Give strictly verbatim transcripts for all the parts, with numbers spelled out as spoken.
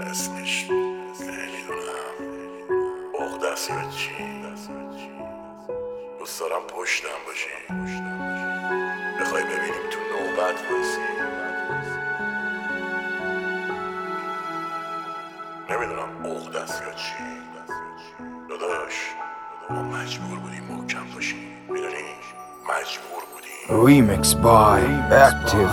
اسمش نمیدونم عقدست یا چی. دوست دارم پشتم باشی، بخوای ببینیم تو نوبت وایسی. نمیدونم عقدست یا چی. داداش ما مجبور بودیم محکم باشیم، میدونی مجبور بودیم. Remix by Active.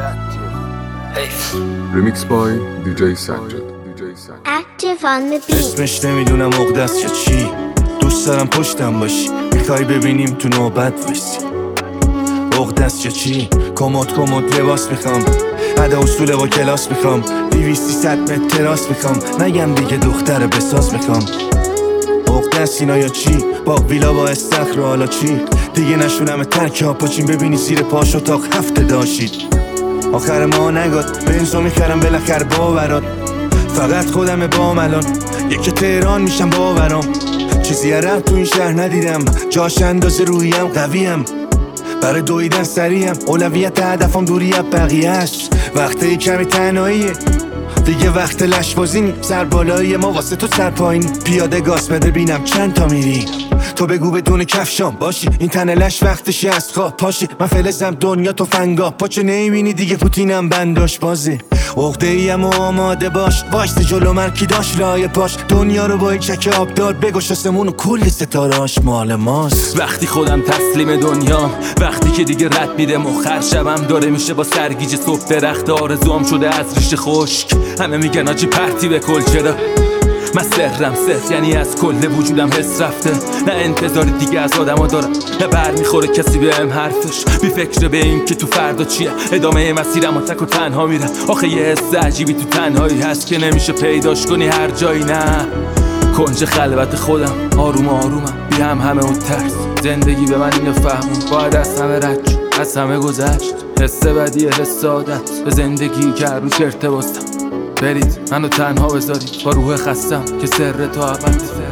Remix by دی جی سجاد. Active on the beat. اسمش نمیدونم عقدست یا چی. دوست دارم پشتم باشی، میخوای ببینیم تو نوبت وایسی. عقدست یا چی؟ کمد کمد لباس میخوام، ادا اصول با کلاس میخوام، دیویستی صد متر تراس میخوام، نگم دیگه دختر بساز میخوام. عقدست اینا یا چی؟ با ویلا با استخر حالا چی؟ دیگه نشونم ترک ها پاچین، ببینی زیر پاش اتاق هفته داشید. آخر ما نگاد بنزو میخرم بالاخر باورات، فقط خودم بام الان یکی تهران میشم باورام. چیزی رفت تو این شهر ندیدم، جاش اندازه رویم قویم، برای دویدن سریم اولویت هدفم دوری از بقیه است. وقتی کمی تنهاییه دیگه، وقت لشبازی نی، سر بالایی ما واسه تو سر پایینی. پیاده گاز بده بینم چند تا میری، تو بگو بدون کفشام باشی، این تن لش وقتشی از خواب پاشی. من فلزم دنیا تو فنگا، پاچه نمیبینی دیگه پوتینم بنداش بازی. عقده ایم و آماده باش، وایستی جلو من کی داشت رای پاش. دنیا رو با این چک آبدار بگوش، آسمون و کل ستارهاش مال ماست. وقتی خودم تسلیم دنیام، وقتی که دیگه رد میده مخر شبم داره میشه با سرگیج صبح درخت آرزوام شده از ریشه خشک. همه میگن آجی پرتی به کل، چرا من سرم سر یعنی از کل وجودم حس رفته. نه انتظار دیگه از آدم دارم، نه بر میخوره کسی بهم حرفش. بی فکر به این که تو فردا چیه، ادامه مسیرم و تک و تنها میرم. آخه یه حس عجیبی تو تنهایی هست که نمیشه پیداش کنی هر جایی. نه کنج خلوت خودم آروم آرومم، بی هم همه اون ترس. زندگی به من اینو فهمون، باید از همه رد شد، از همه گذشت. حس بدیه حس عادت، به زندگی که هر روش ارتباطم. برید منو تنها بذارید با روح خستم که سر تو ابد.